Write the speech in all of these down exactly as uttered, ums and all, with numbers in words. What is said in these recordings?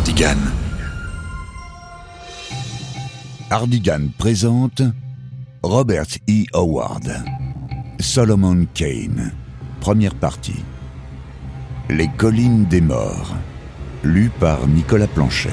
Hardigan. Hardigan présente Robert E. Howard, Solomon Kane, première partie. Les collines des morts, lu par Nicolas Planchet.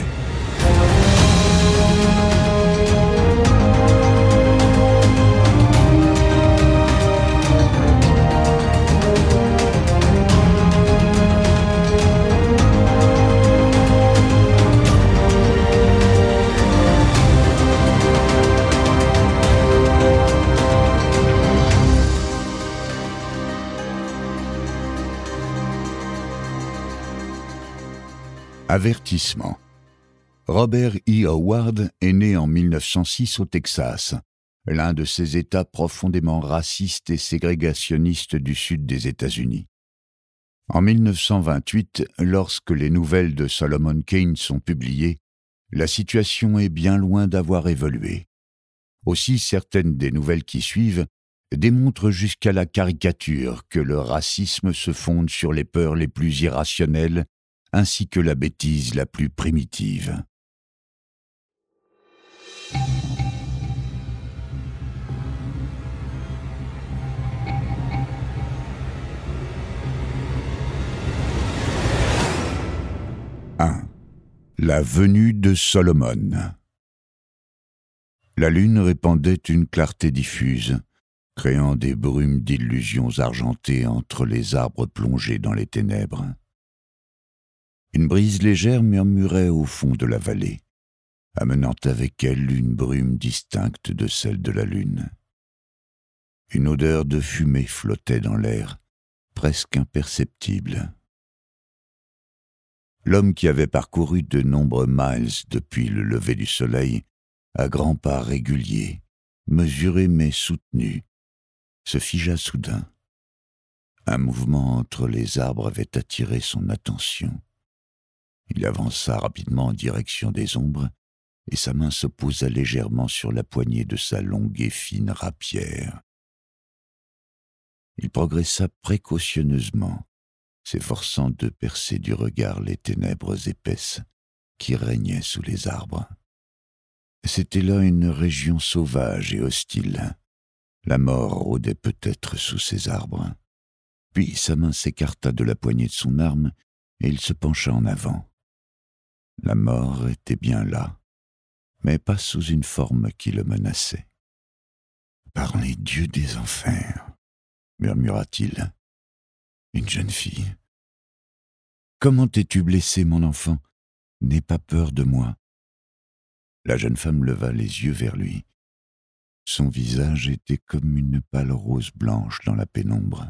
Avertissement. Robert E. Howard est né en mille neuf cent six au Texas, l'un de ces États profondément racistes et ségrégationnistes du sud des États-Unis. En mille neuf cent vingt-huit, lorsque les nouvelles de Solomon Kane sont publiées, la situation est bien loin d'avoir évolué. Aussi, certaines des nouvelles qui suivent démontrent jusqu'à la caricature que le racisme se fonde sur les peurs les plus irrationnelles ainsi que la bêtise la plus primitive. un. La venue de Solomon. La lune répandait une clarté diffuse, créant des brumes d'illusions argentées entre les arbres plongés dans les ténèbres. Une brise légère murmurait au fond de la vallée, amenant avec elle une brume distincte de celle de la lune. Une odeur de fumée flottait dans l'air, presque imperceptible. L'homme qui avait parcouru de nombreux miles depuis le lever du soleil, à grands pas réguliers, mesurés mais soutenus, se figea soudain. Un mouvement entre les arbres avait attiré son attention. Il avança rapidement en direction des ombres, et sa main se posa légèrement sur la poignée de sa longue et fine rapière. Il progressa précautionneusement, s'efforçant de percer du regard les ténèbres épaisses qui régnaient sous les arbres. C'était là une région sauvage et hostile. La mort rôdait peut-être sous ces arbres. Puis sa main s'écarta de la poignée de son arme, et il se pencha en avant. La mort était bien là, mais pas sous une forme qui le menaçait. « Par les dieux des enfers !» murmura-t-il. « Une jeune fille. Comment t'es-tu blessé, mon enfant? N'aie pas peur de moi. » La jeune femme leva les yeux vers lui. Son visage était comme une pâle rose blanche dans la pénombre.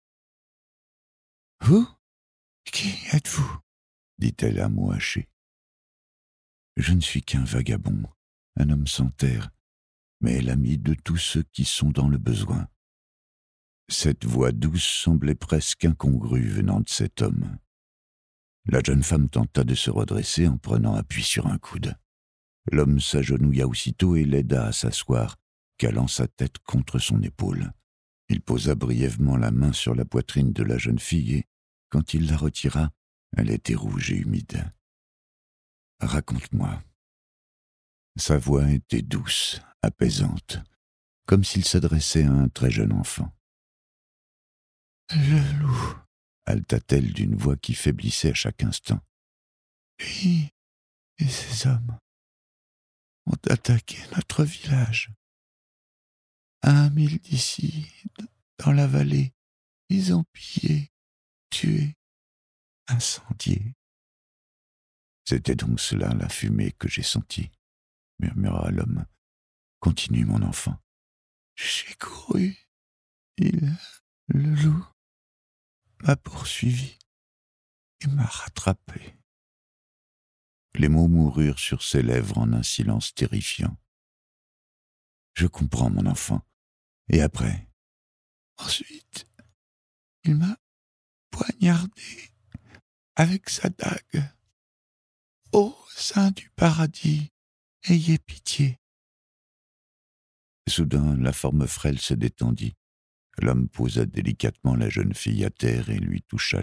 « Vous? Qui êtes-vous » dit-elle à mots hachés. « Je ne suis qu'un vagabond, un homme sans terre, mais l'ami de tous ceux qui sont dans le besoin. » Cette voix douce semblait presque incongrue venant de cet homme. La jeune femme tenta de se redresser en prenant appui sur un coude. L'homme s'agenouilla aussitôt et l'aida à s'asseoir, calant sa tête contre son épaule. Il posa brièvement la main sur la poitrine de la jeune fille et, quand il la retira, elle était rouge et humide. « Raconte-moi. » Sa voix était douce, apaisante, comme s'il s'adressait à un très jeune enfant. « Le loup, » haleta-t-elle d'une voix qui faiblissait à chaque instant. « Lui et ses hommes ont attaqué notre village. À un mille d'ici, dans la vallée, ils ont pillé, tué, incendié. » « C'était donc cela la fumée que j'ai sentie, » murmura l'homme. « Continue, mon enfant. »« J'ai couru. Il, le loup, m'a poursuivi et m'a rattrapé. » Les mots moururent sur ses lèvres en un silence terrifiant. « Je comprends, mon enfant. Et après ?»« Ensuite, il m'a poignardé avec sa dague. Ô saint du paradis, ayez pitié. » Soudain, la forme frêle se détendit. L'homme posa délicatement la jeune fille à terre et lui toucha